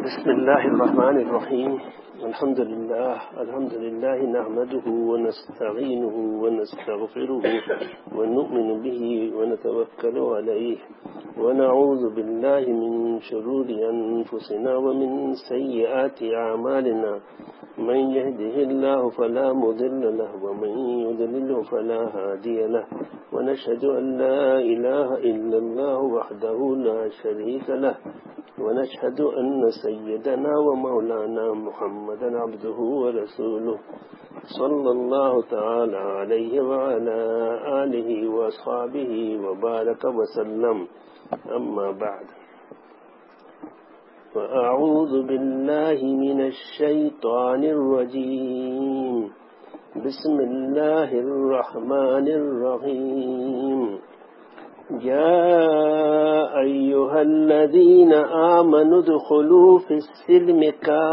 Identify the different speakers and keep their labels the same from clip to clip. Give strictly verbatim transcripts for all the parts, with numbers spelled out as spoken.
Speaker 1: بسم الله الرحمن الرحيم. الحمد لله الحمد لله نحمده ونستعينه ونستغفره ونؤمن به ونتوكل عليه ونعوذ بالله من شرور أنفسنا ومن سيئات أعمالنا. من يهده الله فلا مضل له ومن يضلل فلا هادي له ونشهد أن لا إله إلا الله وحده لا شريك له ونشهد أن سيدنا ومولانا محمدا عبده ورسوله صلى الله تعالى عليه وعلى آله وأصحابه وبارك وسلم. أما بعد، وأعوذ بالله من الشيطان الرجيم. بسم الله الرحمن الرحيم. يا أيها الذين آمنوا ادخلوا في السلم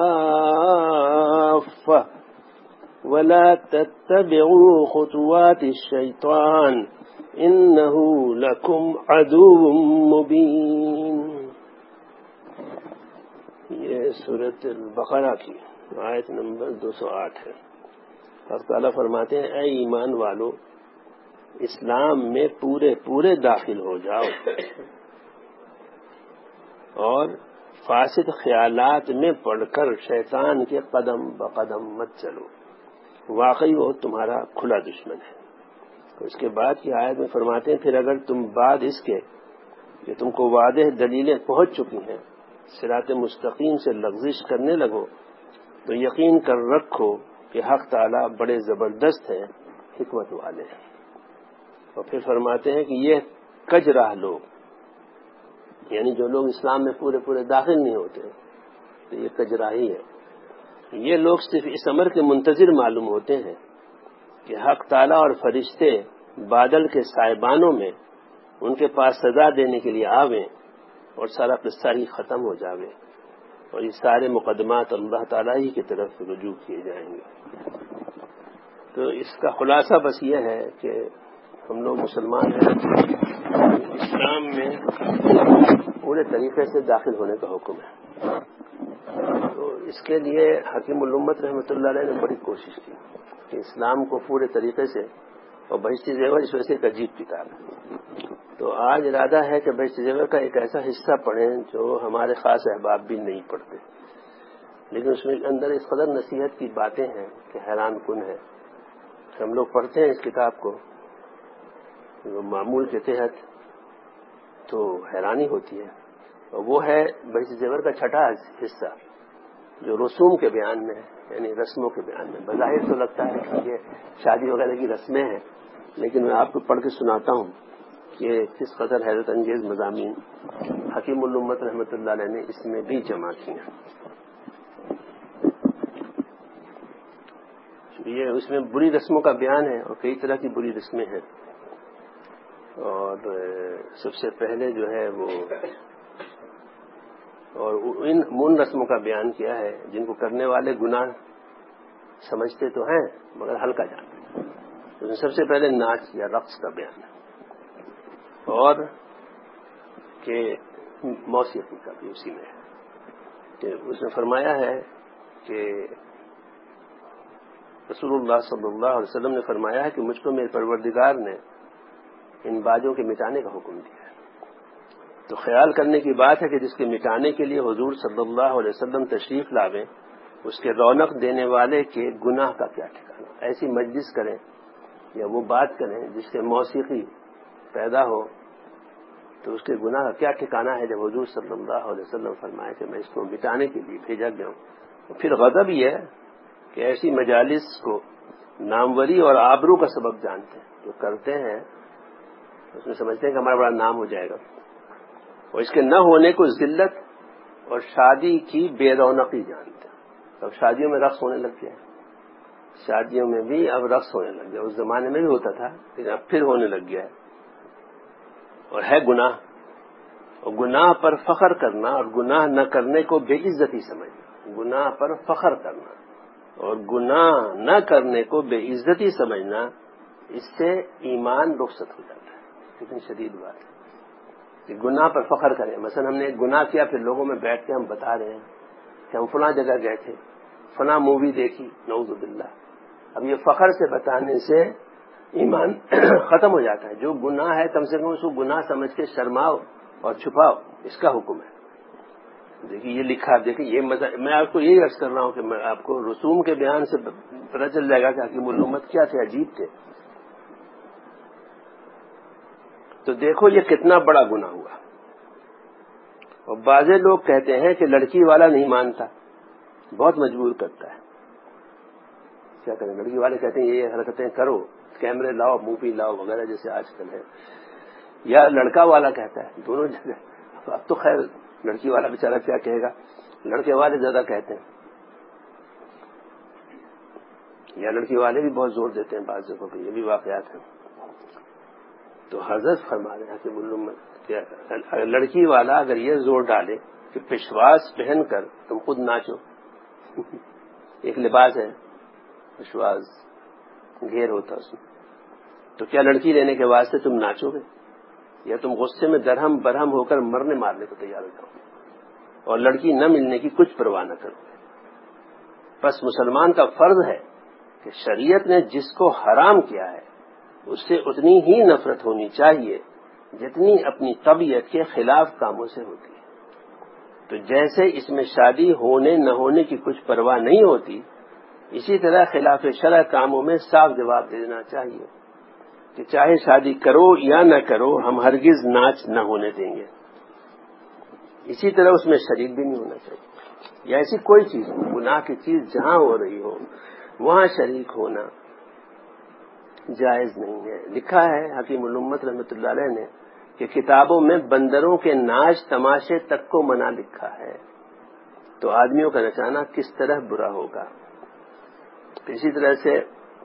Speaker 1: كافة ولا تتبعوا خطوات الشيطان إنه لكم عدو مبين. یہ سورۃ البقرہ کی آیت نمبر دو سو آٹھ ہے. اللہ تعالیٰ فرماتے ہیں، اے ایمان والو، اسلام میں پورے پورے داخل ہو جاؤ اور فاسد خیالات میں پڑھ کر شیطان کے قدم بقدم مت چلو، واقعی وہ تمہارا کھلا دشمن ہے. تو اس کے بعد کی آیت میں فرماتے ہیں، پھر اگر تم بعد اس کے کہ تم کو واضح دلیلیں پہنچ چکی ہیں صراط مستقیم سے لغزش کرنے لگو تو یقین کر رکھو کہ حق تعالیٰ بڑے زبردست ہیں، حکمت والے ہیں. اور پھر فرماتے ہیں کہ یہ کج راہ لوگ، یعنی جو لوگ اسلام میں پورے پورے داخل نہیں ہوتے تو یہ کج راہی ہے. یہ لوگ صرف اس امر کے منتظر معلوم ہوتے ہیں کہ حق تعالیٰ اور فرشتے بادل کے سائبانوں میں ان کے پاس سزا دینے کے لیے آویں اور سارا قصہ ہی ختم ہو جاوے اور یہ سارے مقدمات اللہ تعالیٰ ہی کی طرف رجوع کیے جائیں گے. تو اس کا خلاصہ بس یہ ہے کہ ہم لوگ مسلمان ہیں، اسلام میں پورے طریقے سے داخل ہونے کا حکم ہے. تو اس کے لیے حکیم الامت رحمۃ اللہ علیہ نے بڑی کوشش کی کہ اسلام کو پورے طریقے سے، اور بہشتی زیور اس وجہ سے ایک عجیب کتاب ہے. تو آج ارادہ ہے کہ بہشتی زیور کا ایک ایسا حصہ پڑھیں جو ہمارے خاص احباب بھی نہیں پڑھتے، لیکن اس میں اندر اس قدر نصیحت کی باتیں ہیں کہ حیران کن ہے. ہم لوگ پڑھتے ہیں اس کتاب کو معمول کے تحت تو حیرانی ہوتی ہے. اور وہ ہے بہشتی زیور کا چھٹا حصہ جو رسوم کے بیان میں ہے، یعنی رسموں کے بیان میں. بظاہر تو لگتا ہے کہ یہ شادی وغیرہ کی رسمیں ہیں، لیکن میں آپ کو پڑھ کے سناتا ہوں کہ کس قدر حیرت انگیز مضامین حکیم الامت رحمۃ اللہ علیہ نے اس میں بھی جمع کی ہیں. یہ اس میں بری رسموں کا بیان ہے اور کئی طرح کی بری رسمیں ہیں. اور سب سے پہلے جو ہے وہ اور ان ان رسموں کا بیان کیا ہے جن کو کرنے والے گناہ سمجھتے تو ہیں مگر ہلکا جانتے ہیں. اس میں سب سے پہلے ناچ یا رقص کا بیان ہے اور کہ موسیقی کا بھی اسی میں ہے. کہ اس نے فرمایا ہے کہ رسول اللہ صلی اللہ علیہ وسلم نے فرمایا ہے کہ مجھ کو میرے پروردگار نے ان باجوں کے مٹانے کا حکم دیا ہے. تو خیال کرنے کی بات ہے کہ جس کے مٹانے کے لیے حضور صلی اللہ علیہ وسلم تشریف لاویں، اس کے رونق دینے والے کے گناہ کا کیا ٹھکانا. ایسی مجلس کریں یا وہ بات کریں جس سے موسیقی پیدا ہو تو اس کے گناہ کا کیا ٹھکانا ہے جب حضور صلی اللہ علیہ وسلم فرمائے کہ میں اس کو مٹانے کے لیے بھیجا گیا ہوں. پھر غضب یہ ہے کہ ایسی مجالس کو ناموری اور آبرو کا سبب جانتے ہیں، جو کرتے ہیں اس میں سمجھتے ہیں کہ ہمارا بڑا نام ہو جائے گا، اور اس کے نہ ہونے کو ذلت اور شادی کی بے رونقی جانتے ہیں. اب شادیوں میں رقص ہونے لگ گیا ہے، شادیوں میں بھی اب رقص ہونے لگ گیا. اس زمانے میں بھی ہوتا تھا لیکن اب پھر ہونے لگ گیا ہے اور ہے گناہ. اور گناہ پر فخر کرنا اور گناہ نہ کرنے کو بے عزتی سمجھنا، گناہ پر فخر کرنا اور گناہ نہ کرنے کو بے عزتی سمجھنا، اس سے ایمان رخصت ہو جاتا ہے. کتنی شدید بات ہے کہ گناہ پر فخر کریں. مثلا ہم نے ایک گناہ کیا، پھر لوگوں میں بیٹھ کے ہم بتا رہے ہیں کہ ہم فلاں جگہ گئے تھے، فلاں مووی دیکھی، نعوذ باللہ. اب یہ فخر سے بتانے سے ایمان ختم ہو جاتا ہے. جو گناہ ہے کم سے کم اس کو گناہ سمجھ کے شرماؤ اور چھپاؤ، اس کا حکم ہے. دیکھیے یہ لکھا، دیکھیے یہ مزہ، میں آپ کو یہی عرض کر رہا ہوں کہ میں آپ کو رسوم کے بیان سے پتہ چل جائے گا کہ حکیم الامت کیا تھے، عجیب تھے. تو دیکھو یہ کتنا بڑا گناہ ہوا. اور بعضے لوگ کہتے ہیں کہ لڑکی والا نہیں مانتا، بہت مجبور کرتا ہے. کیا کریں، لڑکی والے کہتے ہیں یہ حرکتیں کرو، کیمرے لاؤ، مووی لاؤ وغیرہ جیسے آج کل ہے. یا لڑکا والا کہتا ہے، دونوں جگہ. اب تو خیر لڑکی والا بیچارہ کیا کہے گا، لڑکے والے زیادہ کہتے ہیں. یا لڑکی والے بھی بہت زور دیتے ہیں بعض جگہوں پہ، یہ بھی واقعات ہیں. تو حضرت فرما رہے ہیں کہ بولوں لڑکی والا اگر یہ زور ڈالے کہ پشواس پہن کر تم خود ناچو، ایک لباس ہے پشواس، گھیر ہوتا اس میں، تو کیا لڑکی لینے کے واسطے تم ناچو گے؟ یا تم غصے میں درہم برہم ہو کر مرنے مارنے کو تیار ہو جاؤ گے اور لڑکی نہ ملنے کی کچھ پرواہ نہ کرو گے؟ بس مسلمان کا فرض ہے کہ شریعت نے جس کو حرام کیا ہے اس سے اتنی ہی نفرت ہونی چاہیے جتنی اپنی طبیعت کے خلاف کاموں سے ہوتی ہے. تو جیسے اس میں شادی ہونے نہ ہونے کی کچھ پرواہ نہیں ہوتی، اسی طرح خلاف شرع کاموں میں صاف جواب دے دینا چاہیے کہ چاہے شادی کرو یا نہ کرو ہم ہرگز ناچ نہ ہونے دیں گے. اسی طرح اس میں شریک بھی نہیں ہونا چاہیے. یا ایسی کوئی چیز گناہ کی چیز جہاں ہو رہی ہو وہاں شریک ہونا جائز نہیں ہے. لکھا ہے حکیم الامت رحمۃ اللہ علیہ نے کہ کتابوں میں بندروں کے ناچ تماشے تک کو منع لکھا ہے، تو آدمیوں کا نچانا کس طرح برا ہوگا. اسی طرح سے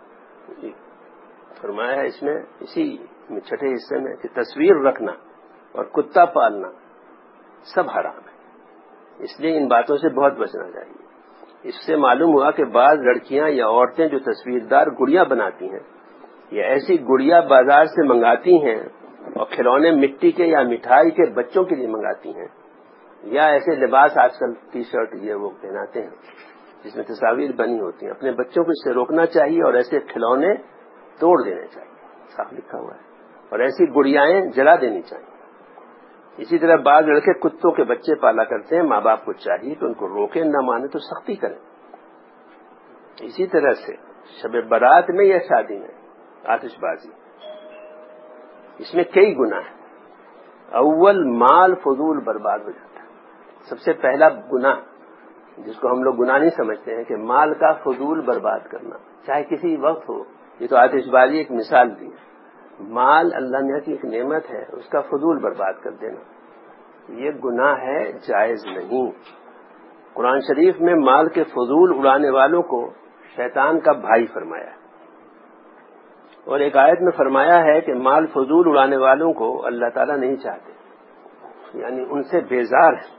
Speaker 1: فرمایا ہے اس میں، اسی میں چھٹے حصے میں کہ تصویر رکھنا اور کتا پالنا سب حرام ہے. اس لیے ان باتوں سے بہت بچنا چاہیے. اس سے معلوم ہوا کہ بعض لڑکیاں یا عورتیں جو تصویردار گڑیا بناتی ہیں یا ایسی گڑیا بازار سے منگاتی ہیں اور کھلونے مٹی کے یا مٹھائی کے بچوں کے لیے منگاتی ہیں، یا ایسے لباس آج کل ٹی شرٹ یہ وہ پہناتے ہیں جس میں تصاویر بنی ہوتی ہیں، اپنے بچوں کو اس سے روکنا چاہیے اور ایسے کھلونے توڑ دینے چاہیے، صاف لکھا ہوا ہے. اور ایسی گڑیائیں جلا دینی چاہیے. اسی طرح بعض لڑکے کتوں کے بچے پالا کرتے ہیں، ماں باپ کو چاہیے کہ ان کو روکیں، نہ مانے تو سختی کریں. اسی طرح سے شب برات میں یا شادی میں آتش بازی، اس میں کئی گناہ ہیں. اول مال فضول برباد ہو جاتا ہے. سب سے پہلا گناہ جس کو ہم لوگ گناہ نہیں سمجھتے ہیں کہ مال کا فضول برباد کرنا، چاہے کسی وقت ہو. یہ تو آتش بازی ایک مثال دی ہے. مال اللہ نے کی ایک نعمت ہے، اس کا فضول برباد کر دینا یہ گناہ ہے، جائز نہیں. قرآن شریف میں مال کے فضول اڑانے والوں کو شیطان کا بھائی فرمایا ہے، اور ایک آیت میں فرمایا ہے کہ مال فضول اڑانے والوں کو اللہ تعالیٰ نہیں چاہتے، یعنی ان سے بیزار ہے.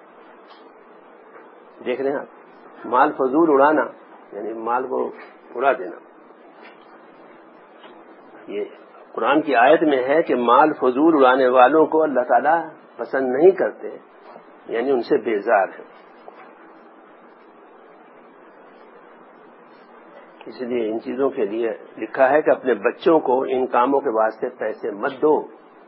Speaker 1: دیکھ رہے ہیں آپ، مال فضول اڑانا یعنی مال کو اڑا دینا. یہ قرآن کی آیت میں ہے کہ مال فضول اڑانے والوں کو اللہ تعالیٰ پسند نہیں کرتے، یعنی ان سے بیزار ہے. اس لیے ان چیزوں کے لیے لکھا ہے کہ اپنے بچوں کو ان کاموں کے واسطے پیسے مت دو.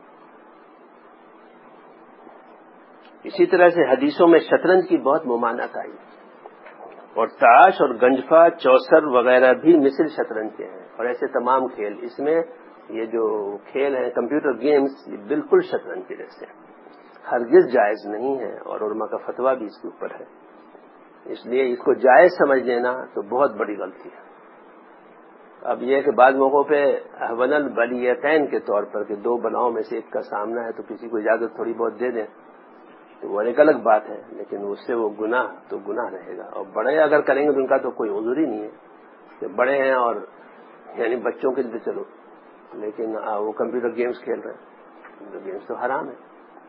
Speaker 1: اسی طرح سے حدیثوں میں شطرنج کی بہت ممانعت آئی، اور تاش اور گنجفا چوسر وغیرہ بھی مثل شطرنج کے ہیں، اور ایسے تمام کھیل. اس میں یہ جو کھیل ہیں کمپیوٹر گیمز یہ بالکل شطرنج کے جیسے ہیں، ہرگز جائز نہیں ہے، اور علماء کا فتویٰ بھی اس کے اوپر ہے. اس لیے اس کو جائز سمجھ لینا تو بہت بڑی غلطی ہے. اب یہ کہ بعض موقعوں پہ احون البلیتین کے طور پر کہ دو بلاؤں میں سے ایک کا سامنا ہے تو کسی کو اجازت تھوڑی بہت دے دیں تو وہ ایک الگ بات ہے، لیکن اس سے وہ گناہ تو گناہ رہے گا. اور بڑے اگر کریں گے تو ان کا تو کوئی عذر ہی نہیں ہے کہ بڑے ہیں اور یعنی بچوں کے لیے چلو، لیکن وہ کمپیوٹر گیمز کھیل رہے ہیں، کمپیوٹر گیمز تو حرام ہے.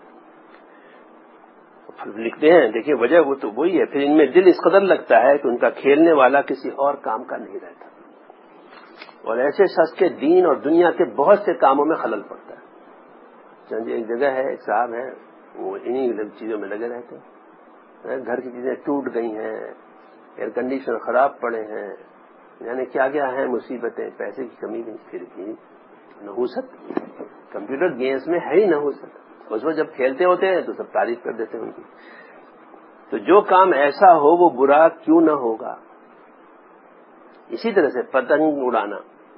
Speaker 1: پھر لکھتے ہیں دیکھیے وجہ وہ تو وہی ہے، پھر ان میں دل اس قدر لگتا ہے کہ ان کا کھیلنے والا کسی اور کام کا نہیں رہتا، اور ایسے شخص کے دین اور دنیا کے بہت سے کاموں میں خلل پڑتا ہے. چند ایک جگہ ہے، ایک صاحب ہیں وہ انہی چیزوں میں لگے رہتے ہیں. گھر کی چیزیں ٹوٹ گئی ہیں، ایئر کنڈیشنر خراب پڑے ہیں، یعنی کیا کیا ہے مصیبتیں، پیسے کی کمی نہیں، پھر بھی نحوست کمپیوٹر گیمز میں ہے ہی نحوست. اس وقت جب کھیلتے ہوتے ہیں تو سب تعریف کر دیتے ہیں ان کی. تو جو کام ایسا ہو وہ برا کیوں نہ ہوگا. اسی طرح سے پتنگ اڑانا،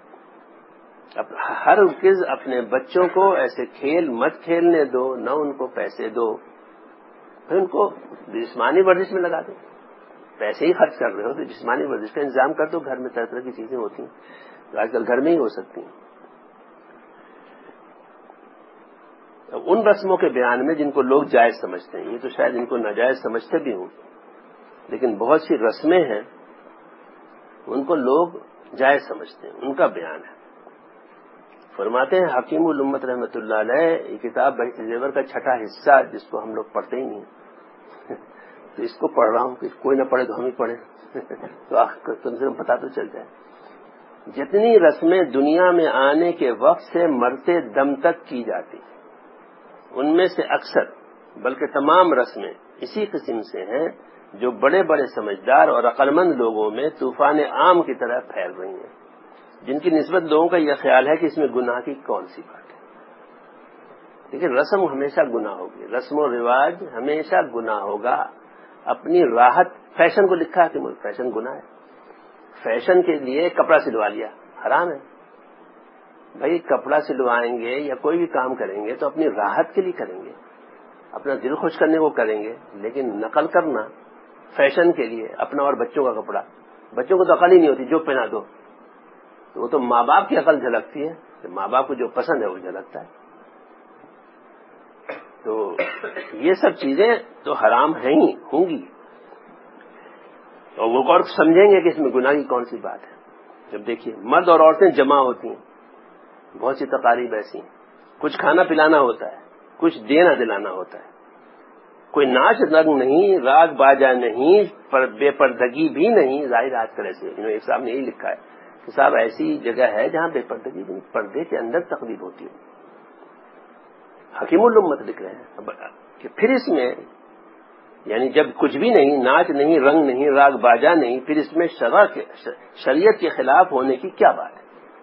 Speaker 1: ہر کس اپنے بچوں کو ایسے کھیل مت کھیلنے دو، نہ ان کو پیسے دو، پھر ان کو جسمانی ورزش میں لگا دو. پیسے ہی خرچ کر رہے ہو تو جسمانی ورزش کا انتظام کر دو. گھر میں طرح طرح کی چیزیں ہوتی ہیں جو آج کل گھر میں ہی ہو سکتی ہیں. ان رسموں کے بیان میں جن کو لوگ جائز سمجھتے ہیں، یہ تو شاید ان کو ناجائز سمجھتے بھی ہوں، لیکن بہت سی رسمیں ہیں ان کو لوگ جائز سمجھتے ہیں، ان کا بیان ہے. فرماتے ہیں حکیم الامت رحمۃ اللہ علیہ، یہ کتاب بحث زیور کا چھٹا حصہ جس کو ہم لوگ پڑھتے ہی نہیں تو اس کو پڑھ رہا ہوں کہ کوئی نہ پڑھے تو ہم ہی پڑھیں تو تم سے پتا تو چل جائے. جتنی رسمیں دنیا میں آنے کے وقت سے مرتے دم تک کی جاتی ان میں سے اکثر بلکہ تمام رسمیں اسی قسم سے ہیں جو بڑے بڑے سمجھدار اور عقلمند لوگوں میں طوفان عام کی طرح پھیل رہی ہیں، جن کی نسبت لوگوں کا یہ خیال ہے کہ اس میں گناہ کی کون سی بات ہے. لیکن رسم ہمیشہ گناہ ہوگی، رسم و رواج ہمیشہ گناہ ہوگا. اپنی راحت، فیشن کو لکھا ہے کہ فیشن گناہ ہے. فیشن کے لیے کپڑا سلوا لیا حرام ہے. بھائی کپڑا سلوائیں گے یا کوئی بھی کام کریں گے تو اپنی راحت کے لیے کریں گے، اپنا دل خوش کرنے کو کریں گے. لیکن نقل کرنا فیشن کے لیے اپنا اور بچوں کا کپڑا، بچوں کو تو عقل ہی نہیں ہوتی، جو پہنا دو. تو وہ تو ماں باپ کی عقل جھلکتی ہے، کہ ماں باپ کو جو پسند ہے وہ جھلکتا ہے. تو یہ سب چیزیں تو حرام ہیں ہی ہوں گی، اور وہ اور سمجھیں گے کہ اس میں گناہ کی کون سی بات ہے. جب دیکھیے مرد اور عورتیں جمع ہوتی ہیں، بہت سی تقاریب ایسی ہیں، کچھ کھانا پلانا ہوتا ہے، کچھ دینا دلانا ہوتا ہے، کوئی ناچ رنگ نہیں، راگ باجا نہیں، پر بے پردگی بھی نہیں. ظاہر آج کل ایسے انہوں نے صاحب نے یہی لکھا ہے کہ صاحب ایسی جگہ ہے جہاں بے پردگی نہیں، پردے کے اندر تقریب ہوتی ہے. حکیم الامت لکھ رہے ہیں کہ پھر اس میں یعنی جب کچھ بھی نہیں، ناچ نہیں، رنگ نہیں، راگ باجا نہیں، پھر اس میں شرع کے شریعت کے خلاف ہونے کی کیا بات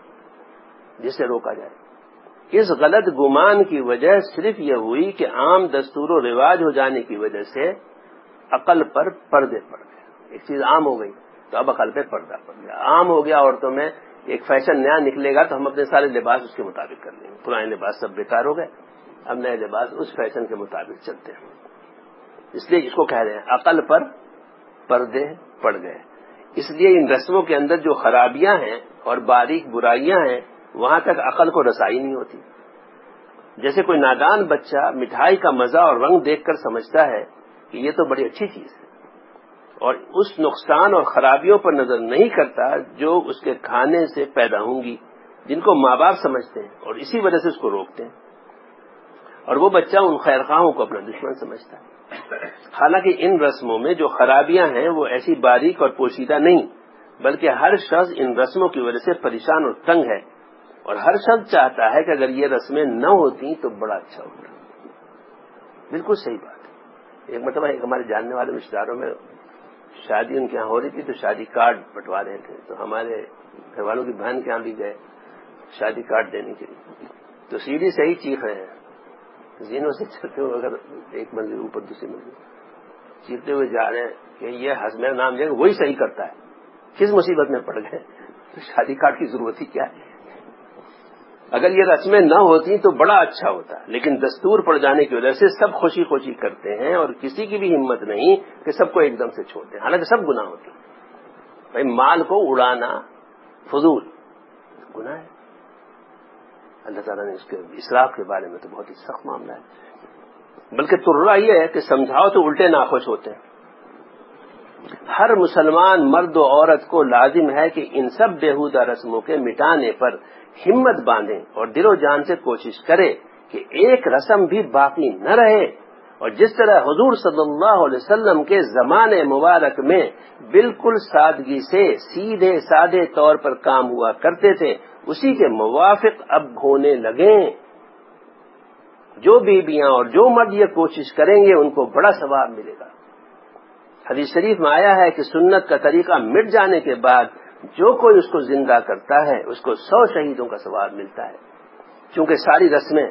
Speaker 1: ہے جس سے روکا جائے. اس غلط گمان کی وجہ صرف یہ ہوئی کہ عام دستور و رواج ہو جانے کی وجہ سے عقل پر پردے پڑ گئے. ایک چیز عام ہو گئی تو اب عقل پہ پردہ پڑ گیا. عام ہو گیا عورتوں میں، ایک فیشن نیا نکلے گا تو ہم اپنے سارے لباس اس کے مطابق کر لیں گے. پرانے لباس سب بیکار ہو گئے، اب نئے لباس اس فیشن کے مطابق چلتے ہیں. اس لیے اس کو کہہ رہے ہیں عقل پر پردے پڑ گئے. اس لیے ان رسموں کے اندر جو خرابیاں ہیں اور باریک برائیاں ہیں وہاں تک عقل کو رسائی نہیں ہوتی. جیسے کوئی نادان بچہ مٹھائی کا مزہ اور رنگ دیکھ کر سمجھتا ہے کہ یہ تو بڑی اچھی چیز ہے، اور اس نقصان اور خرابیوں پر نظر نہیں کرتا جو اس کے کھانے سے پیدا ہوں گی، جن کو ماں باپ سمجھتے ہیں اور اسی وجہ سے اس کو روکتے ہیں. اور وہ بچہ ان خیرخواہوں کو اپنا دشمن سمجھتا ہے. حالانکہ ان رسموں میں جو خرابیاں ہیں وہ ایسی باریک اور پوشیدہ نہیں، بلکہ ہر شخص ان رسموں کی وجہ سے پریشان اور تنگ ہے، اور ہر شخص چاہتا ہے کہ اگر یہ رسمیں نہ ہوتی تو بڑا اچھا ہوتا. بالکل صحیح بات ہے. ایک مرتبہ ایک ہمارے جاننے والے رشتے داروں میں شادی ان کے یہاں ہو رہی تھی تو شادی کارڈ بٹوا رہے تھے، تو ہمارے گھر والوں کی بہن کے یہاں بھی گئے شادی کارڈ دینے کے لیے. تو سیڑھی سے ہی چیخ رہے ہیں، زینوں سے چلتے ہوئے، اگر ایک منزل اوپر دوسری منزل چیختے ہوئے جا رہے ہیں کہ یہ میرا نام جو ہے وہی صحیح کرتا ہے. کس مصیبت میں پڑ گئے؟ شادی کارڈ کی ضرورت ہی کیا ہے؟ اگر یہ رسمیں نہ ہوتی تو بڑا اچھا ہوتا، لیکن دستور پڑ جانے کی وجہ سے سب خوشی خوشی کرتے ہیں اور کسی کی بھی ہمت نہیں کہ سب کو ایک دم سے چھوڑ دیں، حالانکہ سب گناہ ہوتے ہیں. بھائی مال کو اڑانا فضول گناہ ہے. اللہ تعالیٰ نے اس کے اسراف کے بارے میں تو بہت ہی سخت معاملہ ہے. بلکہ ترا یہ ہے کہ سمجھاؤ تو الٹے ناخوش ہوتے ہیں. ہر مسلمان مرد و عورت کو لازم ہے کہ ان سب بیہودہ رسموں کے مٹانے پر ہمت باندھیں اور دل و جان سے کوشش کرے کہ ایک رسم بھی باقی نہ رہے. اور جس طرح حضور صلی اللہ علیہ وسلم کے زمانے مبارک میں بالکل سادگی سے سیدھے سادے طور پر کام ہوا کرتے تھے، اسی کے موافق اب ہونے لگیں. جو بیویاں اور جو مرد یہ کوشش کریں گے ان کو بڑا ثواب ملے گا. حدیث شریف میں آیا ہے کہ سنت کا طریقہ مٹ جانے کے بعد جو کوئی اس کو زندہ کرتا ہے اس کو سو شہیدوں کا ثواب ملتا ہے، کیونکہ ساری رسمیں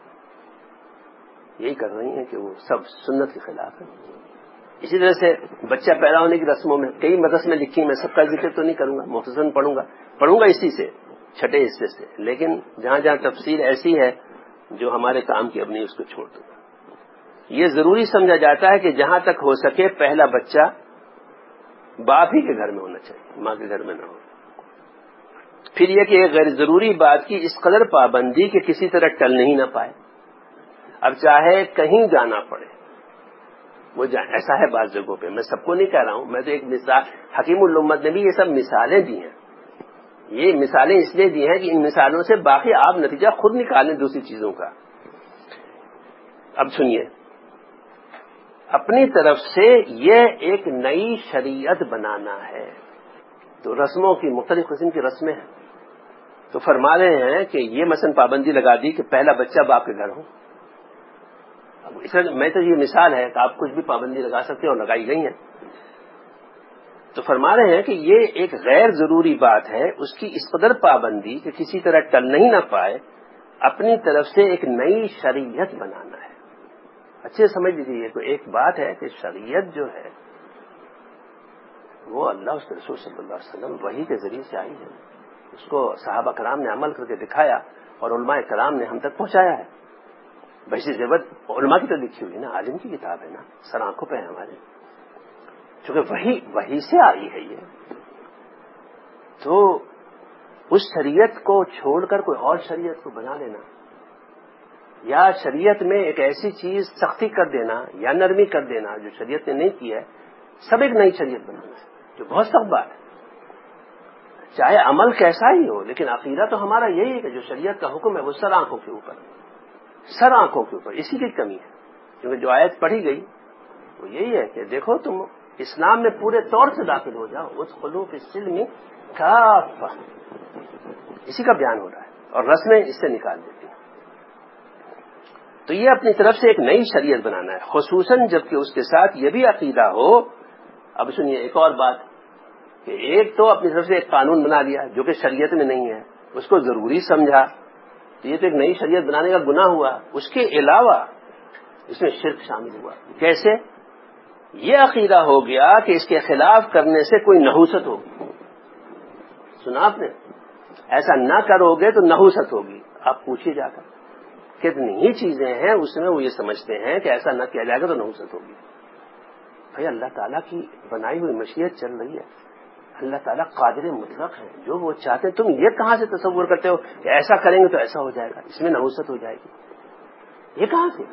Speaker 1: یہی کر رہی ہیں کہ وہ سب سنت کے خلاف ہیں۔ اسی طرح سے بچہ پیدا ہونے کی رسموں میں کئی رسمیں لکھی، میں سب کا ذکر تو نہیں کروں گا، مختصراً پڑھوں گا پڑھوں گا اسی سے چھٹے حصے سے، لیکن جہاں جہاں تفصیل ایسی ہے جو ہمارے کام کی اب نہیں اس کو چھوڑ دوں گا۔ یہ ضروری سمجھا جاتا ہے کہ جہاں تک ہو سکے پہلا بچہ باپ ہی کے گھر میں ہونا چاہیے، ماں کے گھر میں نہ ہو۔ پھر یہ کہ ایک غیر ضروری بات کی اس قدر پابندی کہ کسی طرح ٹل نہیں نہ پائے، اب چاہے کہیں جانا پڑے وہ جائیں، ایسا ہے بعض جگہوں پہ، میں سب کو نہیں کہہ رہا ہوں، میں تو ایک مثال، حکیم الامت نے بھی یہ سب مثالیں دی ہیں، یہ مثالیں اس لیے دی ہیں کہ ان مثالوں سے باقی آپ نتیجہ خود نکالیں دوسری چیزوں کا۔ اب سنیے، اپنی طرف سے یہ ایک نئی شریعت بنانا ہے، تو رسموں کی مختلف قسم کی رسمیں ہیں، تو فرما رہے ہیں کہ یہ مثلا پابندی لگا دی کہ پہلا بچہ باپ کے گھر ہو۔ اب اس میں تو یہ مثال ہے کہ آپ کچھ بھی پابندی لگا سکتے ہیں اور لگائی گئی ہیں، تو فرما رہے ہیں کہ یہ ایک غیر ضروری بات ہے، اس کی اس قدر پابندی کہ کسی طرح ٹل نہیں نہ پائے، اپنی طرف سے ایک نئی شریعت بنانا ہے۔ اچھے سمجھ لیجیے، تو ایک بات ہے کہ شریعت جو ہے وہ اللہ اس کے رسول صلی اللہ علیہ وسلم وحی کے ذریعے سے آئی ہے، اس کو صحابہ کرام نے عمل کر کے دکھایا اور علماء کرام نے ہم تک پہنچایا ہے۔ بحثی ضرورت علماء کی تو لکھی ہوئی نا، عالم کی کتاب ہے نا، سر آنکھوں پہ ہے ہمارے، چونکہ وحی وحی سے آئی ہے یہ، تو اس شریعت کو چھوڑ کر کوئی اور شریعت کو بنا لینا یا شریعت میں ایک ایسی چیز سختی کر دینا یا نرمی کر دینا جو شریعت نے نہیں کی ہے، سب ایک نئی شریعت بنانا ہے، جو بہت سخت بات ہے۔ چاہے عمل کیسا ہی ہو، لیکن عقیدہ تو ہمارا یہی ہے کہ جو شریعت کا حکم ہے وہ سر آنکھوں کے اوپر، سر آنکھوں کے اوپر، اسی کی کمی ہے، کیونکہ جو آیت پڑھی گئی وہ یہی ہے کہ دیکھو تم اسلام میں پورے طور سے داخل ہو جاؤ، ادخلوا فی السلم کافہ، اسی کا بیان ہو رہا ہے، اور رسمیں اس سے نکال دیتی ہیں۔ تو یہ اپنی طرف سے ایک نئی شریعت بنانا ہے، خصوصاً جبکہ اس کے ساتھ یہ بھی عقیدہ ہو۔ اب سنیے ایک اور بات کہ ایک تو اپنی طرف سے ایک قانون بنا لیا جو کہ شریعت میں نہیں ہے، اس کو ضروری سمجھا، تو یہ تو ایک نئی شریعت بنانے کا گناہ ہوا۔ اس کے علاوہ اس میں شرک شامل ہوا۔ کیسے؟ یہ عقیدہ ہو گیا کہ اس کے خلاف کرنے سے کوئی نحوست ہوگی، سنا آپ نے، ایسا نہ کرو گے تو نحوست ہوگی۔ آپ پوچھیے جا کر کتنی ہی چیزیں ہیں اس میں وہ یہ سمجھتے ہیں کہ ایسا نہ کیا جائے گا تو نحوست ہوگی۔ بھائی اللہ تعالیٰ کی بنائی ہوئی مشیت چل رہی ہے، اللہ تعالیٰ قادر مطلق ہے، جو وہ چاہتے ہیں، تم یہ کہاں سے تصور کرتے ہو کہ ایسا کریں گے تو ایسا ہو جائے گا، اس میں نحوست ہو جائے گی؟ یہ کہاں سے؟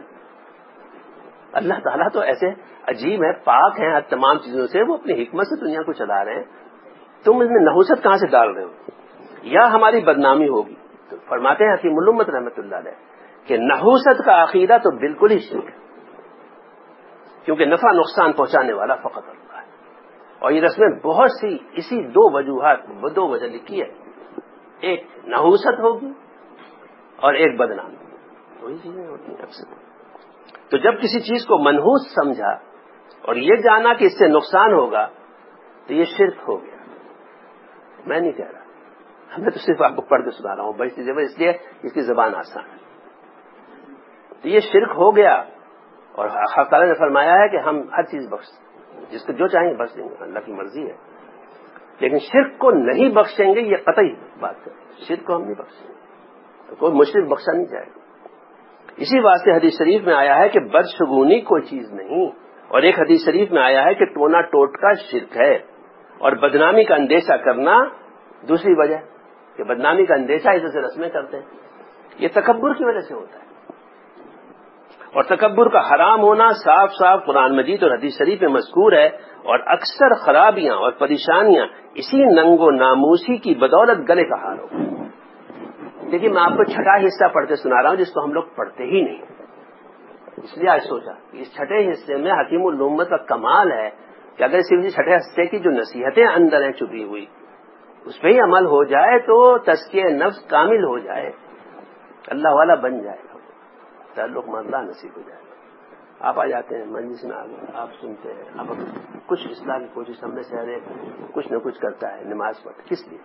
Speaker 1: اللہ تعالیٰ تو ایسے عجیب ہے، پاک ہیں تمام چیزوں سے، وہ اپنی حکمت سے دنیا کو چلا رہے ہیں، تم اس میں نحوست کہاں سے ڈال رہے ہو؟ یا ہماری بدنامی ہوگی۔ تو فرماتے ہیں حکیم الامت رحمۃ اللہ علیہ کہ نحوست کا عقیدہ تو بالکل ہی شرک ہے، کیونکہ نفع نقصان پہنچانے والا فقط اللہ ہے، اور یہ رسمیں بہت سی اسی دو وجوہات دو وجہ لکھی ہے، ایک نحوست ہوگی اور ایک بدنامی، وہی چیزیں ہوتی ہیں اکثر۔ تو جب کسی چیز کو منحوس سمجھا اور یہ جانا کہ اس سے نقصان ہوگا تو یہ شرک ہو گیا۔ میں نہیں کہہ رہا، میں تو صرف آپ کو پڑھ کے سنا رہا ہوں، بڑی چیزیں اس لیے اس کی زبان آسان ہے۔ تو یہ شرک ہو گیا، اور حق تعالیٰ نے فرمایا ہے کہ ہم ہر چیز بخش، جس کو جو چاہیں بخش دیں گے، اللہ کی مرضی ہے، لیکن شرک کو نہیں بخشیں گے، یہ قطعی بات ہے، شرک کو ہم نہیں بخشیں گے، تو کوئی مشرک بخشا نہیں جائے گا۔ اسی واسطے حدیث شریف میں آیا ہے کہ بدشگونی کوئی چیز نہیں، اور ایک حدیث شریف میں آیا ہے کہ ٹونا ٹوٹکا شرک ہے، اور بدنامی کا اندیشہ کرنا دوسری وجہ کہ بدنامی کا اندیشہ اس سے رسمیں کرتے ہیں، یہ تکبر کی وجہ سے ہوتا ہے، اور تکبر کا حرام ہونا صاف صاف قرآن مجید اور حدیث شریف میں مذکور ہے، اور اکثر خرابیاں اور پریشانیاں اسی ننگ و ناموسی کی بدولت گلے کا ہار ہوگا۔ دیکھیے میں آپ کو چھٹا حصہ پڑھ کے سنا رہا ہوں جس کو ہم لوگ پڑھتے ہی نہیں، اس لیے آج سوچا کہ اس چھٹے حصے میں حکیم الامت کا کمال ہے کہ اگر اسی چھٹے حصے کی جو نصیحتیں اندر ہیں چھپی ہوئی اس پہ ہی عمل ہو جائے تو تزکیہ نفس کامل ہو جائے، اللہ والا بن جائے گا، تعلق میں اللہ نصیب ہو جائے گا۔ آپ آ جاتے ہیں مجلس میں، آپ سنتے ہیں، اب کچھ اصلاح کی کوشش ہم میں سے ہر ایک کچھ نہ کچھ کرتا ہے، نماز پڑھتا، کس لیے؟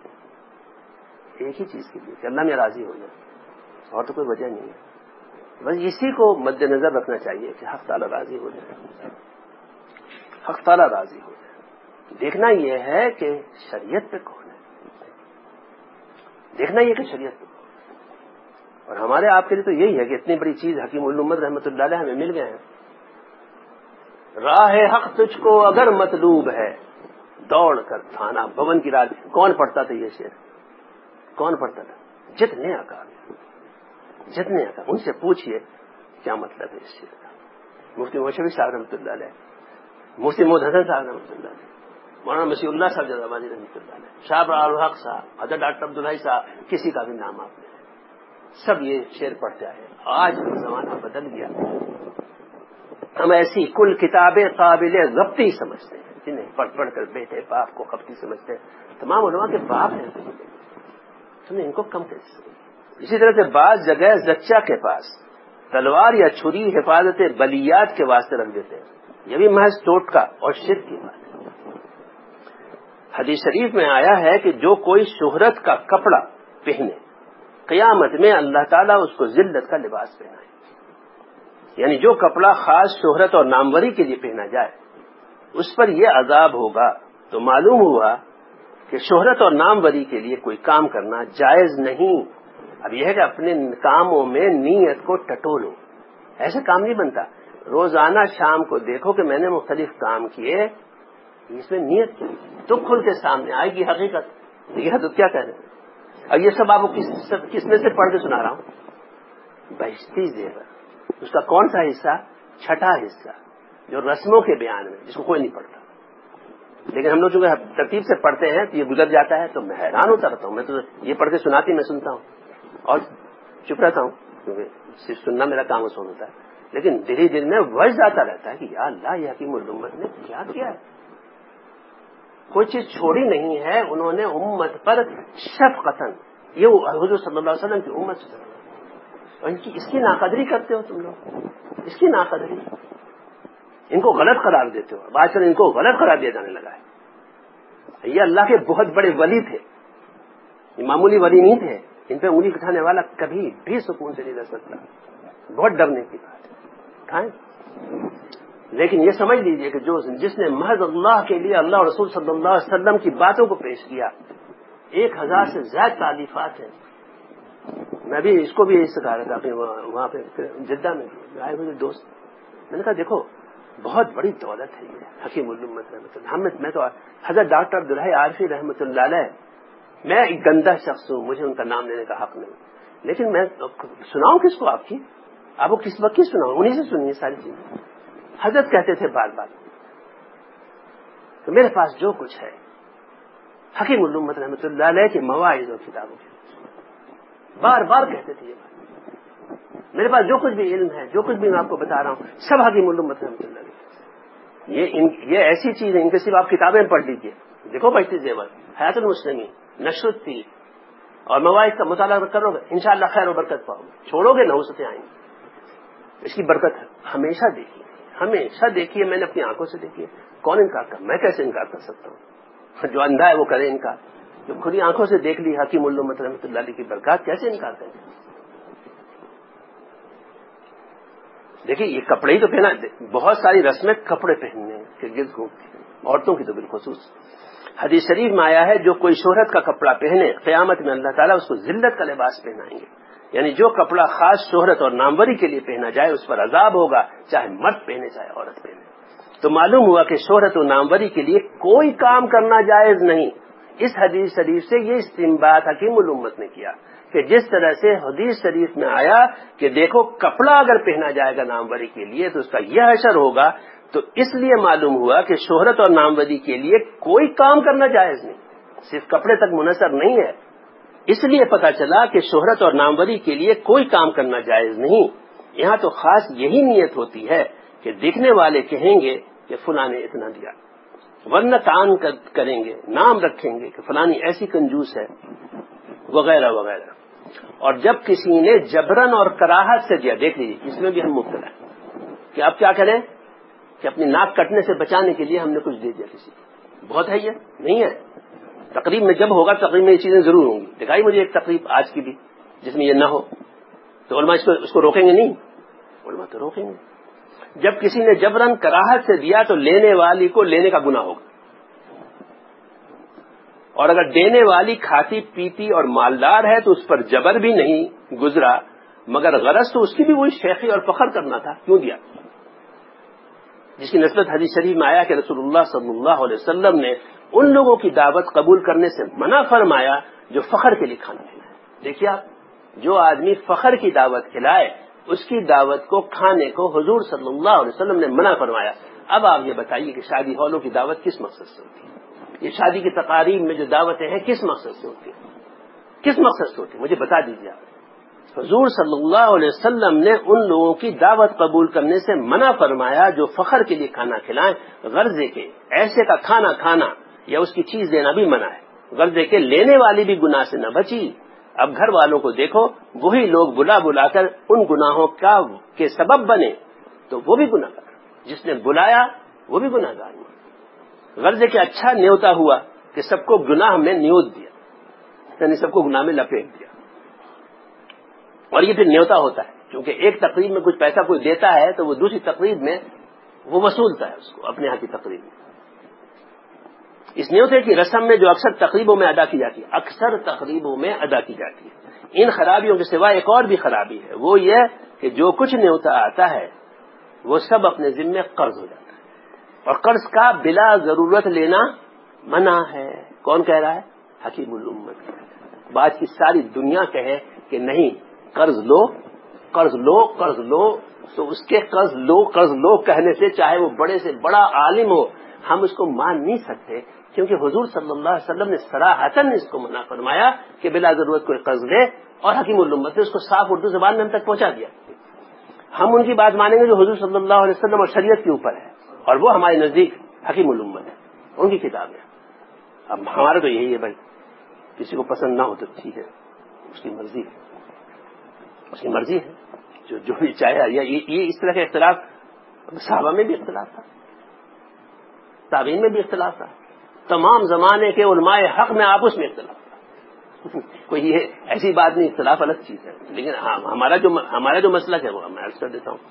Speaker 1: ایک ہی چیز کے لیے کہ اللہ میں راضی ہو جائے، اور تو کوئی وجہ نہیں ہے۔ بس اسی کو مد نظر رکھنا چاہیے کہ حق تعالیٰ راضی ہو جائے، حق تعالیٰ راضی ہو جائے۔ دیکھنا یہ ہے کہ شریعت پہ کون ہے، دیکھنا یہ کہ شریعت پہ کون ہے۔ اور ہمارے آپ کے لیے تو یہی ہے کہ اتنی بڑی چیز حکیم الامت رحمۃ اللہ علیہ ہمیں مل گئے ہیں۔ راہ حق تجھ کو اگر مطلوب ہے، دوڑ کر تھانہ بھون کی رات۔ کون پڑھتا تھا یہ شعر؟ کون پڑھتا تھا؟ جتنے اکابر، جتنے اکابر، ان سے پوچھئے کیا مطلب ہے اس شعر کا۔ مفتی موشفی صاحب رحمۃ اللہ علیہ، مفتی محمد حسن صاحب رحمۃ اللہ علیہ، مولانا مسیح اللہ صاحب جزابادی رحمۃ اللہ علیہ، شاہ الحق صاحب، حضرت ڈاکٹر عبدالحی صاحب، کسی کا بھی نام آپ نے سب یہ شعر پڑھتے آئے۔ آج زمانہ بدل گیا، ہم ایسی کل کتابیں قابل ضبطی سمجھتے ہیں جنہیں پڑھ پڑھ کر بیٹے باپ کو قبطی سمجھتے ہیں۔ تمام علماء کے باپ ہیں، تم نے ان کو کم کیسے؟ اسی طرح سے بعض جگہ زچہ کے پاس تلوار یا چھری حفاظت بلیات کے واسطے رکھ دیتے ہیں، یہ بھی محض ٹوٹکا اور شرک کی بات ہے۔ حدیث شریف میں آیا ہے کہ جو کوئی شہرت کا کپڑا پہنے، قیامت میں اللہ تعالیٰ اس کو ذلت کا لباس پہنائے۔ یعنی جو کپڑا خاص شہرت اور ناموری کے لیے پہنا جائے اس پر یہ عذاب ہوگا۔ تو معلوم ہوا کہ شہرت اور ناموری کے لیے کوئی کام کرنا جائز نہیں۔ اب یہ ہے کہ اپنے کاموں میں نیت کو ٹٹولو، ایسے کام نہیں بنتا۔ روزانہ شام کو دیکھو کہ میں نے مختلف کام کیے، اس میں نیت کی تو کھل کے سامنے آئے گی حقیقت۔ یہ تو کیا کہہ رہے ہیں؟ اب یہ سب آپ کو کس, کس میں سے پڑھ کے سنا رہا ہوں؟ بہشتی زیور، اس کا کون سا حصہ؟ چھٹا حصہ جو رسموں کے بیان میں، جس کو کوئی نہیں پڑھتا، لیکن ہم لوگ جو ترتیب سے پڑھتے ہیں تو یہ گزر جاتا ہے، تو میں حیران ہوتا رہتا ہوں۔ میں تو یہ پڑھ کے سناتی میں سنتا ہوں اور چپ رہتا ہوں، کیونکہ صرف سننا میرا کام وصول ہوتا ہے، لیکن دل دل میں وجد آتا رہتا ہے کہ یا اللہ یہ حکیم الامت نے کیا کیا ہے، کوئی چیز چھوڑی نہیں ہے انہوں نے امت پر شفقتاً۔ یہ حضور صلی اللہ علیہ وسلم کی امت سے، اور ان کی اس کی ناقدری کرتے ہو تم لوگ، اس کی ناقدری، ان کو غلط قرار دیتے ہو۔ آج کل ان کو غلط قرار دیا جانے لگا ہے۔ یہ اللہ کے بہت بڑے ولی تھے، یہ معمولی ولی نہیں تھے، ان پہ انگلی اٹھانے والا کبھی بھی سکون سے نہیں رہ سکتا، بہت ڈرنے کی بات ہے۔ کھائیں، لیکن یہ سمجھ لیجئے کہ جو جس نے محض اللہ کے لیے اللہ اور رسول صلی اللہ علیہ وسلم کی باتوں کو پیش کیا، ایک ہزار سے زیادہ تالیفات ہیں۔ میں بھی اس کو بھی یہی سکھا رہا تھا اپنے وہاں پہ جدہ میں آئے ہوئے دوست، میں نے کہا دیکھو بہت بڑی دولت ہے یہ حکیم الامت رحمۃ اللہ۔ ہم میں تو حضرت ڈاکٹر عبدالحی عارفی رحمۃ اللہ علیہ، میں ایک گندا شخص ہوں، مجھے ان کا نام لینے کا حق نہیں، لیکن میں سناؤں کس کو آپ کی، آپ کو کس وقت کی سناؤں؟ انہیں سے سنیے ساری چیزیں۔ حضرت کہتے تھے بار بار کہ میرے پاس جو کچھ ہے حکیم الامت رحمۃ اللہ علیہ کے مواعظ اور کتابوں کے، بار بار کہتے تھے یہ بات، میرے پاس جو کچھ بھی علم ہے، جو کچھ بھی میں آپ کو بتا رہا ہوں، سب حکیم الامت رحمۃ اللہ علیہ۔ یہ ان یہ ایسی چیز ہے، ان کے صرف آپ کتابیں پڑھ لیجیے، دیکھو بہشتی زیور، حیات المسلمین، نشر التیر اور مواعظ کا مطالعہ کرو گے انشاءاللہ خیر و برکت پاؤ گے، چھوڑو گے نحوستیں آئیں گی۔ اس کی برکت ہے، ہمیشہ دیکھیے، ہمیشہ دیکھیے، میں نے اپنی آنکھوں سے دیکھی ہے۔ کون انکار کر، میں کیسے انکار کر سکتا ہوں؟ جو اندھا ہے وہ کرے انکار، جو کھلی آنکھوں سے دیکھ لی حکیم الامت رحمۃ اللہ علیہ کی برکات، کیسے انکار کریں؟ دیکھیے یہ کپڑے ہی تو پہنا، بہت ساری رسمیں کپڑے پہننے کے گرد گھومتی ہیں، عورتوں کی تو بالخصوص۔ حدیث شریف میں آیا ہے جو کوئی شہرت کا کپڑا پہنے، قیامت میں اللہ تعالیٰ اس کو ذلت کا لباس پہنائیں گے۔ یعنی جو کپڑا خاص شہرت اور ناموری کے لیے پہنا جائے اس پر عذاب ہوگا، چاہے مرد پہنے چاہے عورت پہنے۔ تو معلوم ہوا کہ شہرت و ناموری کے لیے کوئی کام کرنا جائز نہیں۔ اس حدیث شریف سے یہ استنباط حکیم الامت نے کیا کہ جس طرح سے حدیث شریف میں آیا کہ دیکھو کپڑا اگر پہنا جائے گا ناموری کے لیے تو اس کا یہ حشر ہوگا، تو اس لیے معلوم ہوا کہ شہرت اور ناموری کے لیے کوئی کام کرنا جائز نہیں، صرف کپڑے تک منحصر نہیں ہے۔ اس لیے پتہ چلا کہ شہرت اور ناموری کے لیے کوئی کام کرنا جائز نہیں۔ یہاں تو خاص یہی نیت ہوتی ہے کہ دیکھنے والے کہیں گے کہ فلاں نے اتنا دیا، ورنہ تعان کریں گے، نام رکھیں گے کہ فلانی ایسی کنجوس ہے وغیرہ وغیرہ۔ اور جب کسی نے جبرن اور کراہت سے دیا، دیکھ لیجیے اس میں بھی ہم مبتلا ہیں، کہ اب کیا کریں کہ اپنی ناک کٹنے سے بچانے کے لیے ہم نے کچھ دے دیا کسی کو. بہت ہے یہ نہیں ہے. تقریب میں جب ہوگا تقریب میں یہ چیزیں ضرور ہوں گی. دکھائی مجھے ایک تقریب آج کی بھی جس میں یہ نہ ہو, تو علماء اس کو اس کو روکیں گے نہیں؟ علماء تو روکیں گے. جب کسی نے جبرن کراہت سے دیا تو لینے والی کو لینے کا گناہ ہوگا, اور اگر دینے والی کھاتی پیتی اور مالدار ہے تو اس پر جبر بھی نہیں گزرا, مگر غرض تو اس کی بھی وہی شیخی اور فخر کرنا تھا, کیوں دیا؟ جس کی نسبت حدیث شریف میں آیا کہ رسول اللہ صلی اللہ علیہ وسلم نے ان لوگوں کی دعوت قبول کرنے سے منع فرمایا جو فخر کے لیے کھانا کھلائے. دیکھیے آپ, جو آدمی فخر کی دعوت کھلائے اس کی دعوت کو کھانے کو حضور صلی اللہ علیہ وسلم نے منع فرمایا. اب آپ یہ بتائیے کہ شادی ہالوں کی دعوت کس مقصد سے ہوتی ہے؟ یہ شادی کی تقاریب میں جو دعوتیں ہیں کس مقصد سے ہوتی ہیں؟ کس مقصد سے ہوتی ہے؟ مجھے بتا دیجیے آپ. حضور صلی اللہ علیہ وسلم نے ان لوگوں کی دعوت قبول کرنے سے منع فرمایا جو فخر کے لیے کھانا کھلائیں. غرضے کے ایسے کا کھانا کھانا یا اس کی چیز دینا بھی منع ہے. غرضے کے لینے والی بھی گناہ سے نہ بچی. اب گھر والوں کو دیکھو, وہی لوگ بلا بلا کر ان گناہوں کا کے سبب بنے تو وہ بھی گناہ گار, جس نے بلایا وہ بھی گناہ گار ہوا. غرضے کے اچھا نیوتا ہوا کہ سب کو گناہ میں نیوت دیا, یعنی سب کو گناہ میں لپیٹ دیا. اور یہ پھر نیوتا ہوتا ہے, کیونکہ ایک تقریب میں کچھ پیسہ کوئی دیتا ہے تو وہ دوسری تقریب میں وہ وصولتا ہے اس کو اپنے ہاں کی تقریب میں. اس نیوتے کی رسم میں جو اکثر تقریبوں میں ادا کی جاتی ہے اکثر تقریبوں میں ادا کی جاتی ہے ان خرابیوں کے سوا ایک اور بھی خرابی ہے, وہ یہ کہ جو کچھ نیوتا آتا ہے وہ سب اپنے ذمے قرض ہو جاتا ہے, اور قرض کا بلا ضرورت لینا منع ہے. کون کہہ رہا ہے؟ حکیم الامت. بات کی ساری دنیا کہے کہ نہیں قرض لو قرض لو قرض لو, تو اس کے قرض لو قرض لو کہنے سے چاہے وہ بڑے سے بڑا عالم ہو ہم اس کو مان نہیں سکتے, کیونکہ حضور صلی اللہ علیہ وسلم نے صراحتاً اس کو منع فرمایا کہ بلا ضرورت کوئی قرض لے, اور حکیم الامت نے اس کو صاف اردو زبان میں ہم تک پہنچا دیا. ہم ان کی بات مانیں گے جو حضور صلی اللہ علیہ وسلم اور شریعت کے اوپر ہے, اور وہ ہمارے نزدیک حکیم الامت ہے, ان کی کتاب ہے. اب ہمارا تو یہی ہے بھائی, کسی کو پسند نہ ہو تو ٹھیک ہے, اس کی مرضی ہے اس کی مرضی ہے جو جو بھی چاہے. یہ اس طرح کا اختلاف صحابہ میں بھی اختلاف تھا, تابعین میں بھی اختلاف تھا, تمام زمانے کے علماء حق میں آپس میں اختلاف تھا. کوئی یہ ایسی بات نہیں, اختلاف الگ چیز ہے, لیکن ہمارا جو ہمارا جو مسلک ہے وہ میں عرض کر دیتا ہوں.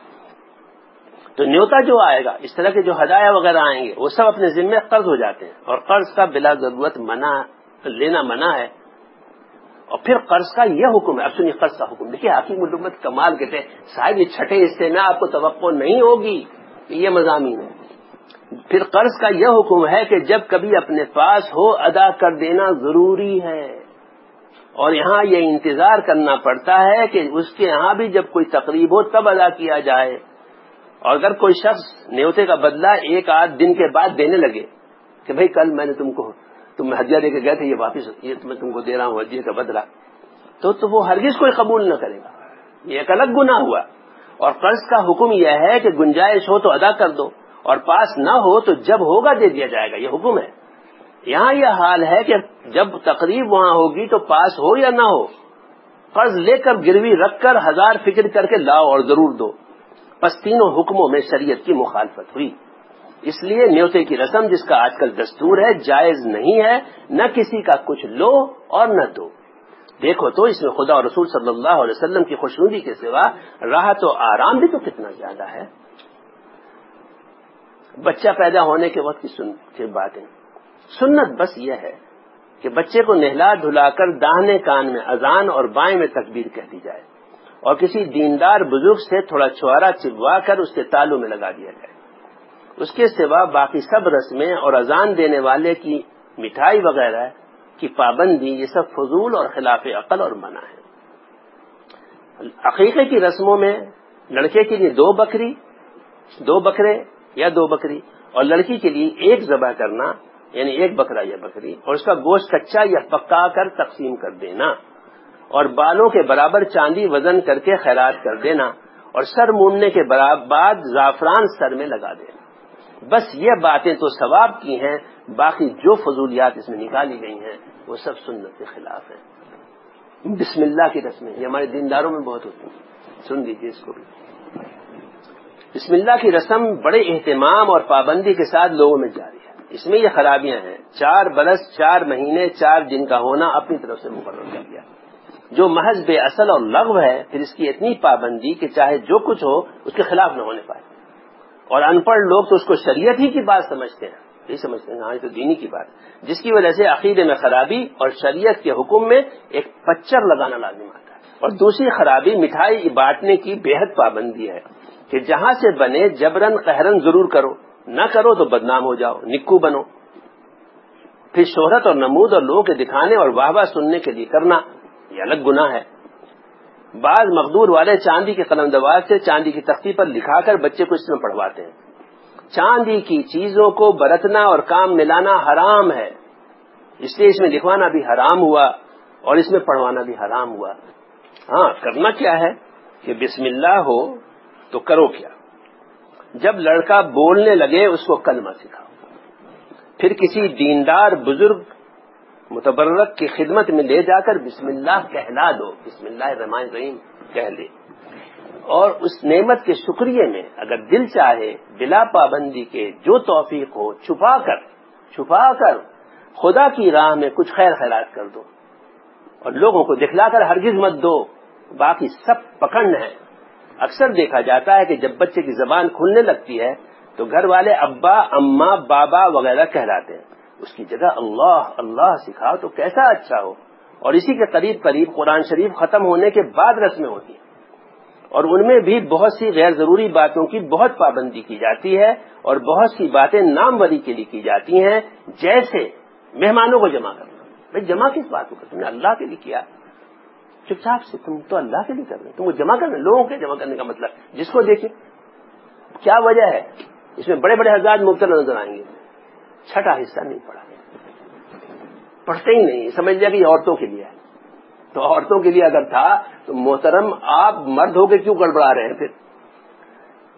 Speaker 1: تو نیوتا جو آئے گا, اس طرح کے جو ہدایہ وغیرہ آئیں گے وہ سب اپنے ذمے قرض ہو جاتے ہیں, اور قرض کا بلا ضرورت منع لینا منع ہے. اور پھر قرض کا یہ حکم ہے. اب سنیے قرض کا حکم, دیکھیے حکیم الامت کمال کہتے ہیں صاحب یہ چھٹے حصے میں آپ کو توقع نہیں ہوگی کہ یہ مضامین ہے. پھر قرض کا یہ حکم ہے کہ جب کبھی اپنے پاس ہو ادا کر دینا ضروری ہے, اور یہاں یہ انتظار کرنا پڑتا ہے کہ اس کے یہاں بھی جب کوئی تقریب ہو تب ادا کیا جائے. اور اگر کوئی شخص نیوتے کا بدلہ ایک آدھ دن کے بعد دینے لگے کہ بھئی کل میں نے تم کو تم ہدیہ دے کے گئے تھے, یہ واپس یہ میں تم کو دے رہا ہوں ہدیہ کا بدلہ, تو تو وہ ہرگز کوئی قبول نہ کرے گا, یہ ایک الگ گناہ ہوا. اور قرض کا حکم یہ ہے کہ گنجائش ہو تو ادا کر دو, اور پاس نہ ہو تو جب ہوگا دے دیا جائے گا, یہ حکم ہے. یہاں یہ حال ہے کہ جب تقریب وہاں ہوگی تو پاس ہو یا نہ ہو, قرض لے کر گروی رکھ کر ہزار فکر کر کے لاؤ اور ضرور دو. پس تینوں حکموں میں شریعت کی مخالفت ہوئی. اس لیے نیوتے کی رسم جس کا آج کل دستور ہے جائز نہیں ہے, نہ کسی کا کچھ لو اور نہ دو. دیکھو تو اس میں خدا اور رسول صلی اللہ علیہ وسلم کی خوشنودی کے سوا راحت و آرام بھی تو کتنا زیادہ ہے. بچہ پیدا ہونے کے وقت کی سن کی باتیں, سنت بس یہ ہے کہ بچے کو نہلا دھلا کر داہنے کان میں اذان اور بائیں میں تکبیر کہتی جائے, اور کسی دیندار بزرگ سے تھوڑا چھوارا چبوا کر اس کے تالوں میں لگا دیا جائے. اس کے سوا باقی سب رسمیں اور اذان دینے والے کی مٹھائی وغیرہ کی پابندی یہ سب فضول اور خلاف عقل اور منع ہے. عقیقے کی رسموں میں لڑکے کے لیے دو بکری دو بکرے یا دو بکری, اور لڑکی کے لیے ایک ذبح کرنا, یعنی ایک بکرا یا بکری, اور اس کا گوشت کچا یا پکا کر تقسیم کر دینا, اور بالوں کے برابر چاندی وزن کر کے خیرات کر دینا, اور سر مونڈنے کے بعد زعفران سر میں لگا دینا. بس یہ باتیں تو ثواب کی ہیں, باقی جو فضولیات اس میں نکالی گئی ہیں وہ سب سنت کے خلاف ہیں. بسم اللہ کی رسمیں یہ ہمارے دینداروں میں بہت ہوتی ہیں, سن لیجیے اس کو بھی. بسم اللہ کی رسم بڑے اہتمام اور پابندی کے ساتھ لوگوں میں جاری ہے. اس میں یہ خرابیاں ہیں. چار برس چار مہینے چار دن کا ہونا اپنی طرف سے مقرر کر دیا جو محض بے اصل اور لغو ہے. پھر اس کی اتنی پابندی کہ چاہے جو کچھ ہو اس کے خلاف نہ ہونے پائے. اور ان پڑھ لوگ تو اس کو شریعت ہی کی بات سمجھتے ہیں. یہی سمجھتے ہیں ہاں یہ تو دینی کی بات ہے، جس کی وجہ سے عقیدے میں خرابی اور شریعت کے حکم میں ایک پچر لگانا لازم آتا ہے. اور دوسری خرابی مٹھائی بانٹنے کی بے حد پابندی ہے کہ جہاں سے بنے جبرن قہرن ضرور کرو، نہ کرو تو بدنام ہو جاؤ، نکو بنو. پھر شہرت اور نمود اور لوگوں کے دکھانے اور واہ واہ سننے کے لیے کرنا یہ الگ گناہ ہے. بعض مقدور والے چاندی کے قلم دوار سے چاندی کی تختی پر لکھا کر بچے کو اس میں پڑھواتے ہیں. چاندی کی چیزوں کو برتنا اور کام ملانا حرام ہے، اس لیے اس میں لکھوانا بھی حرام ہوا اور اس میں پڑھوانا بھی حرام ہوا. ہاں کرنا کیا ہے کہ بسم اللہ ہو تو کرو کیا. جب لڑکا بولنے لگے اس کو کلمہ سکھاؤ، پھر کسی دیندار بزرگ متبرک کی خدمت میں لے جا کر بسم اللہ کہلا دو، بسم اللہ الرحمن الرحیم کہہ لے. اور اس نعمت کے شکریہ میں اگر دل چاہے بلا پابندی کے جو توفیق ہو چھپا کر چھپا کر خدا کی راہ میں کچھ خیر خیرات کر دو، اور لوگوں کو دکھلا کر ہرگز مت دو، باقی سب پکڑنا ہے. اکثر دیکھا جاتا ہے کہ جب بچے کی زبان کھلنے لگتی ہے تو گھر والے ابا اماں بابا وغیرہ کہلاتے ہیں، اس کی جگہ اللہ اللہ سکھاؤ تو کیسا اچھا ہو. اور اسی کے قریب قریب قرآن شریف ختم ہونے کے بعد رسمیں ہوتی ہیں، اور ان میں بھی بہت سی غیر ضروری باتوں کی بہت پابندی کی جاتی ہے اور بہت سی باتیں ناموری کے لیے کی جاتی ہیں، جیسے مہمانوں کو جمع کرنا. بھائی جمع کس بات کو کرنا؟ تم نے اللہ کے لیے کیا، چپ چاپ سے تم تو اللہ کے لیے کر رہے ہو، تم کو جمع کرنا. لوگوں کے جمع کرنے کا مطلب جس کو دیکھیں کیا وجہ ہے. اس میں بڑے بڑے حضرات مبتلا نظر آئیں گے، چھٹا حصہ نہیں پڑھا، پڑھتے ہی نہیں، سمجھ لیا کہ یہ عورتوں کے لیے ہے. تو عورتوں کے لیے اگر تھا تو محترم آپ مرد ہو کے کیوں گڑبڑا رہے ہیں؟ پھر